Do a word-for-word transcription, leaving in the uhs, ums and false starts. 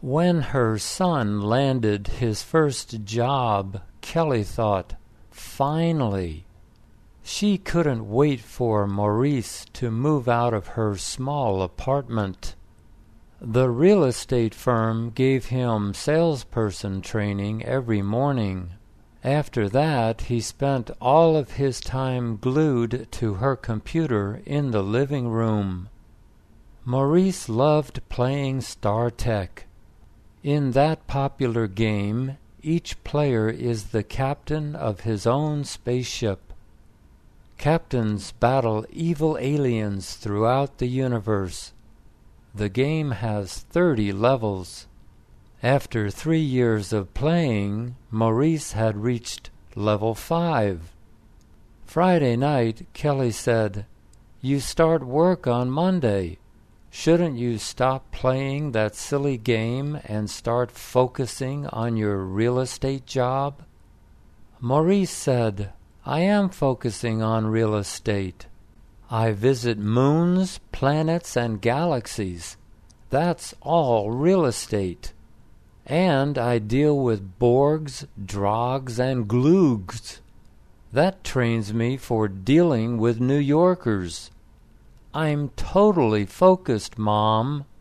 When her son landed his first job, Kelly thought, finally. She couldn't wait for Maurice to move out of her small apartment. The real estate firm gave him salesperson training every morning. After that, he spent all of his time glued to her computer in the living room. Maurice loved playing StarTech. In that popular game, each player is the captain of his own spaceship. Captains battle evil aliens throughout the universe. The game has thirty levels. After three years of playing, Maurice had reached level five. Friday night, Kelly said, "You start work on Monday. Shouldn't you stop playing that silly game and start focusing on your real estate job?" Maurice said, "I am focusing on real estate. I visit moons, planets, and galaxies. That's all real estate. And I deal with Borgs, Drogs, and Gloogs. That trains me for dealing with New Yorkers. I'm totally focused, Mom."